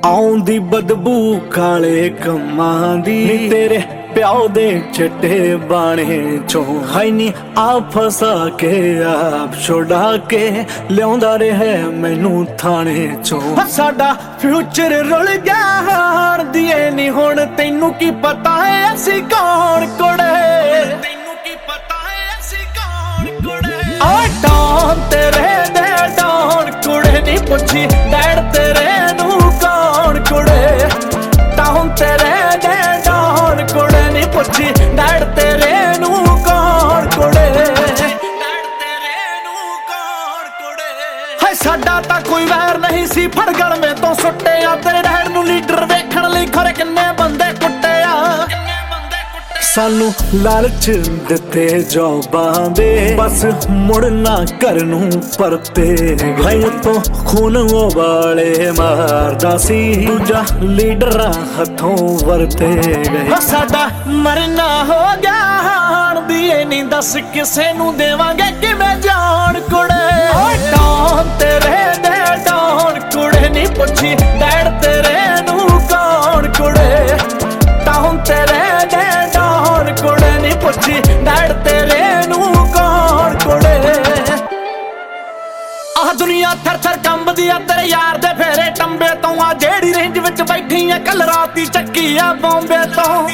ਆਉਂਦੀ ਬਦਬੂ ਕਾਲੇ ਕੰਮਾਂ ਦੀ ਤੇਰੇ ਪਿਓ ਦੇ ਚਿੱਟੇ ਬਾਣੇ ਚੋਂ ਹਾਈ ਨੀ ਆ ਫਸਾ ਕੇ ਆਪ ਛੁਡਾ ਕੇ ਲਿਆਉਂਦਾ ਰਿਹਾ ਮੈਨੂੰ ਥਾਣੇ ਚੋਂ। ਸਾਡਾ ਫਿਊਚਰ ਰੁਲ ਗਿਆ ਹਾਣ ਦੀਏ ਨੀ ਹੁਣ ਤੈਨੂੰ ਕੀ ਪਤਾ ਹੈ ਅਸੀਂ ਕੌਣ ਕੁੜੇ, ਤੈਨੂੰ ਕੀ ਪਤਾ ਹੈ ਅਸੀਂ ਕੌਣ ਕੁੜੇ। ਓਏ ਡੌਨ ਤੇਰੇ ਦੇ ਡੌਨ ਕੁੜੇ ਨੀ ਪੁੱਛੀ ਡੈਡ ਤੇਰੇ ਨੂੰ ਕੌਣ ਕੁੜੇ, ਡੌਨ ਤੇਰੇ ਦੇ ਡੌਨ ਕੁੜੇ ਨੀ ਪੁੱਛੀ ਡੈਡ ਤੇਰੇ ਨੂੰ ਕੌਣ ਕੁੜੇ, ਡੈਡ ਤੇਰੇ ਨੂੰ ਕੌਣ ਕੁੜੇ। ਹਾਏ ਸਾਡਾ ਤਾਂ ਕੋਈ ਵੈਰ ਨਹੀਂ ਸੀ ਫੜ ਗਲਵੇਂ ਤੋਂ ਸੁੱਟਿਆ, ਤੇਰੇ ਡੈਡ ਨੂੰ ਲੀਡਰ ਵੇਖਣ ਲਈ ਖਰੇ ਕਿੰਨੇ ਬੰਦੇ ਕੁੱਟਿਆ। ਸਾਨੂੰ ਲਾਲਚ ਦਿੱਤੇ ਜੋਬਾਂ ਦੇ ਬਸ ਮੁੜਨਾ ਘਰ ਨੂੰ ਪਰਤੇ ਗਏ ਤੋਂ ਖੂਨ ਵਾਲੇ ਮਾਰਦਾ ਸੀ ਦੂਜਾ ਲੀਡਰਾਂ ਹੱਥੋਂ ਵਰਤੇ ਗਏ। ਸਾਡਾ ਮਰਨਾ ਹੋ ਗਿਆ ਹਾਣ ਦੀਏ ਨੀ ਦੱਸ ਕਿਸੇ ਨੂੰ ਦੇਵਾਂਗੇ ਕਿਵੇਂ ਜਾਣ ਕੁੜੇ। ਓਏ ਡੌਨ ਤੇਰੇ ਦੇ ਡੌਨ ਕੁੜੇ ਨੀ ਪੁੱਛੀ ਡੈਡ ਤੇਰੇ ਨੂੰ ਕੌਣ ਕੁੜੇ, ਡੌਨ ਤੇਰੇ ਦੇ ਡੌਨ ਕੁੜੇ ਨੀ ਪੁੱਛੀ ਡੈਡ ਤੇਰੇ ਨੂੰ ਕੌਣ ਕੁੜੇ। ਆਹ ਦੁਨੀਆ ਥਰ ਥਰ ਕੰਬਦੀ ਆ ਤੇਰੇ ਯਾਰ ਦੇ ਫੇਰੇ ਟੰਬੇ ਤੋਂ, ਆ ਜਿਹੜੀ ਰੇਂਜ ਵਿੱਚ ਬੈਠੀ ਆ ਕੱਲ ਰਾਤੀ ਚੱਕੀ ਆ ਬੰਬੇ ਤੋਂ।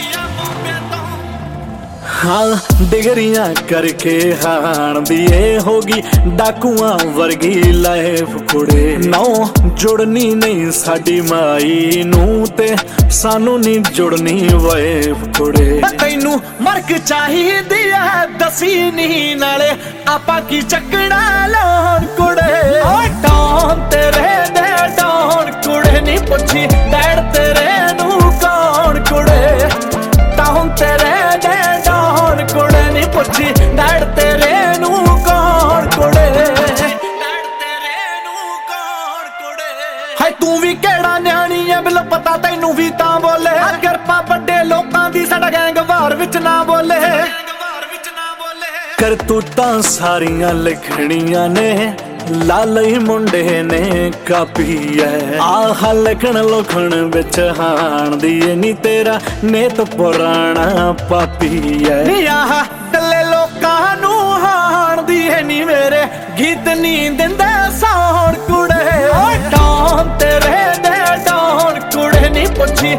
ਹਾਂ ਡਿਗਰੀਆਂ ਕਰਕੇ ਹਾਣ ਦੀ ਏ ਹੋ ਗਈ ਡਾਕੂਆਂ ਵਰਗੀ ਲਾਈਫ ਕੁੜੇ। ਨੌ ਜੁੜਨੀ ਨਹੀਂ ਸਾਡੀ ਮਾਈ ਨੂੰ ਤੇ ਸਾਨੂੰ ਨਹੀਂ ਜੁੜਨੀ ਵਾਈਫ ਕੁੜੇ। ਤੈਨੂੰ ਮਰਕ ਚਾਹੀਦੀ ਐ ਦਸੀ ਨਹੀਂ ਨਾਲੇ ਆਪਾਂ ਕੀ ਚੱਕਣਾ ਲੋਨ ਕੁੜੇ। ਓਏ ਡੌਨ ਤੇਰੇ ਦੇ ਡੌਨ ਕੁੜੇ ਨੀ ਪੁੱਛੀ ਡੈਡ ਤੇਰੇ ਨੂੰ ਕੌਣ ਕੁੜੇ, ਡੌਨ ਤੇਰੇ ਦੇ ਡੌਨ ਕੁੜੇ ਨੀ ਪੁੱਛੀ ਡੈਡ ਤੇਰੇ ਨੂੰ ਕੌਣ ਕੁੜੇ, ਡੈਡ ਤੇਰੇ ਨੂੰ ਕੌਣ ਕੁੜੇ। ਹਾਏ ਤੂੰ ਵੀ ਕਿਹੜਾ ਨਿਆਣੀ ਐ ਬਿਲ ਪਤਾ ਤੈਨੂੰ ਵੀ ਤਾਂ ਬੋਲੇ, ਕਿਰਪਾ ਵੱਡੇ ਲੋਕਾਂ ਦੀ ਸਾਡਾ ਗੈਂਗ ਵਾਰ ਵਿੱਚ ਨਾ ਬੋਲੇ। ਕਰਤੂਤਾਂ ਸਾਰੀਆਂ ਲਿਖਣੀਆਂ ਨੇ ਲਾਲਈ ਮੁੰਡੇ ਨੇ ਕਾਪੀ ਐ, ਆਹ ਲਿਖਣ ਲੋਖਣ ਵਿੱਚ ਹਾਣ ਦੀ ਨੀ ਤੇਰਾ ਨੇਤ ਪੁਰਾਣਾ ਪਾਪੀ ਐ। ਨੀ ਆਹ ਡੱਲੇ ਲੋਕਾਂ ਨੂੰ ਹਾਣ ਦੀ ਨੀ ਮੇਰੇ ਗੀਤ ਨੀ ਦਿੰਦੇ ਸੌਣ ਕੁੜੇ। ਓਏ ਡੌਨ ਤੇਰੇ ਦੇ ਡੌਨ ਕੁੜੇ ਨੀ ਪੁੱਛੀ